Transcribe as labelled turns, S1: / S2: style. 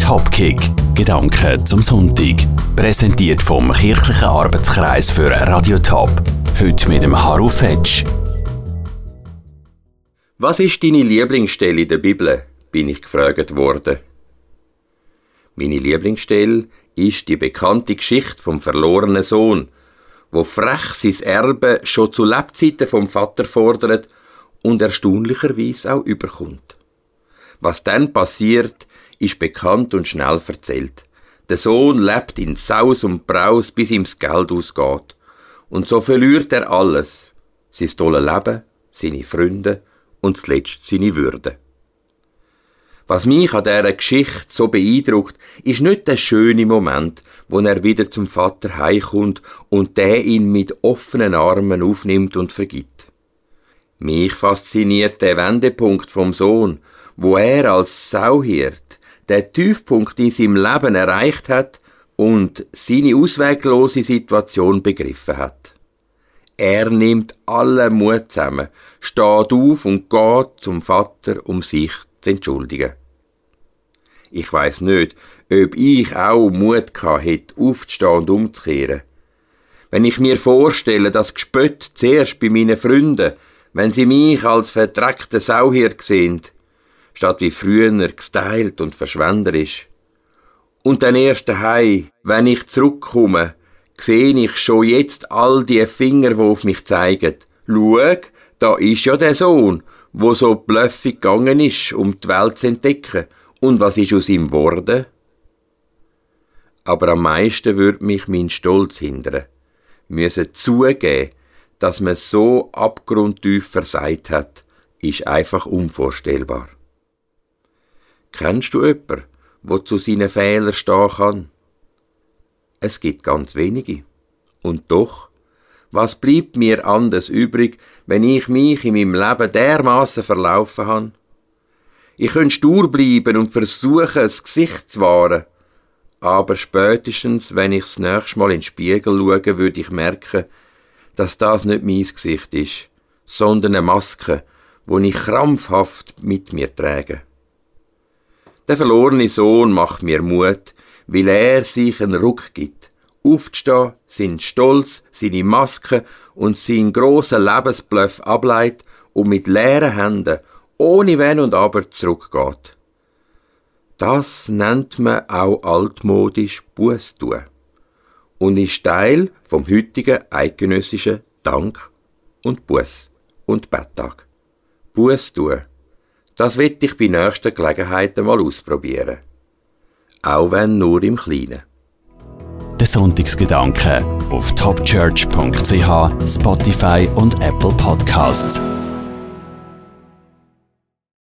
S1: Topkick. Gedanken zum Sonntag. Präsentiert vom Kirchlichen Arbeitskreis für Radio Top. Heute mit dem Harro Fetsch.
S2: Was ist deine Lieblingsstelle in der Bibel? Bin ich gefragt worden. Meine Lieblingsstelle ist die bekannte Geschichte vom verlorenen Sohn, wo frech sein Erbe schon zu Lebzeiten vom Vater fordert und erstaunlicherweise auch überkommt. Was dann passiert, ist bekannt und schnell erzählt. Der Sohn lebt in Saus und Braus, bis ihm das Geld ausgeht. Und so verliert er alles. Sein tolles Leben, seine Freunde und zuletzt seine Würde. Was mich an dieser Geschichte so beeindruckt, ist nicht der schöne Moment, wo er wieder zum Vater heimkommt und der ihn mit offenen Armen aufnimmt und vergibt. Mich fasziniert der Wendepunkt vom Sohn, wo er als Sauhirt den Tiefpunkt in seinem Leben erreicht hat und seine ausweglose Situation begriffen hat. Er nimmt allen Mut zusammen, steht auf und geht zum Vater, um sich zu entschuldigen. Ich weiss nicht, ob ich auch Mut gehabt hätte, aufzustehen und umzukehren. Wenn ich mir vorstelle, das Gespött zuerst bei meinen Freunden, wenn sie mich als verdreckten Sauhirt sehen, statt wie früher gestylt und verschwenderisch. Und dann erst daheim, wenn ich zurückkomme, sehe ich schon jetzt all die Finger, die auf mich zeigen. Schau, da ist ja der Sohn, wo so blöffig gegangen ist, um die Welt zu entdecken. Und was ist aus ihm geworden? Aber am meisten würde mich mein Stolz hindern. Müssen zugeben, dass man so abgrundtief versagt hat, ist einfach unvorstellbar. Kennst du jemanden, der zu seinen Fehlern stehen kann? Es gibt ganz wenige. Und doch, was bleibt mir anders übrig, wenn ich mich in meinem Leben dermassen verlaufen habe? Ich könnte stur bleiben und versuchen, das Gesicht zu wahren. Aber spätestens, wenn ich das nächste Mal in den Spiegel schaue, würde ich merken, dass das nicht mein Gesicht ist, sondern eine Maske, die ich krampfhaft mit mir trage. Der verlorene Sohn macht mir Mut, weil er sich einen Ruck gibt. Aufzustehen, seinen Stolz, seine Maske und seinen grossen Lebensbluff ableitet und mit leeren Händen, ohne Wenn und Aber zurückgeht. Das nennt man auch altmodisch Buß tun und ist Teil vom heutigen eidgenössischen Dank- und Buß- und Betttag. Buß tun, das will ich bei nächster Gelegenheit einmal ausprobieren. Auch wenn nur im Kleinen.
S1: Der Sonntagsgedanke auf topchurch.ch, Spotify und Apple Podcasts.